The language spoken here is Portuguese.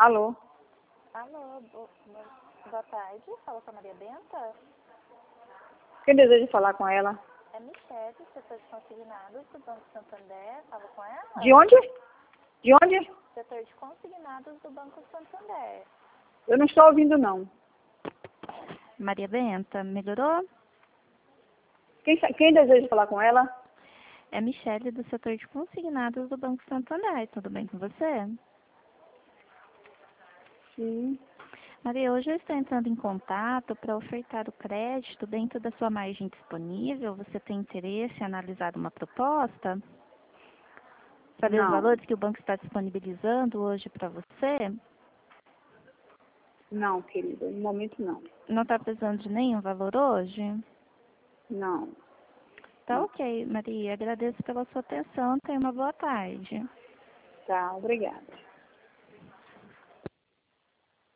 Alô? Alô, boa tarde. Fala com a Maria Benta? Quem deseja falar com ela? É Michele, setor de consignados do Banco Santander. Fala com ela? De onde? De onde? Setor de consignados do Banco Santander. Eu não estou ouvindo, não. Maria Benta, melhorou? Quem deseja falar com ela? É Michele, do setor de consignados do Banco Santander. Tudo bem com você? Sim. Maria, hoje eu estou entrando em contato para ofertar o crédito dentro da sua margem disponível. Você tem interesse em analisar uma proposta? Saber os Não. valores que o banco está disponibilizando hoje para você? Não, querida. No momento, não. Não está precisando de nenhum valor hoje? Não. Tá Não. ok, Maria. Agradeço pela sua atenção. Tenha uma boa tarde. Tá, obrigada.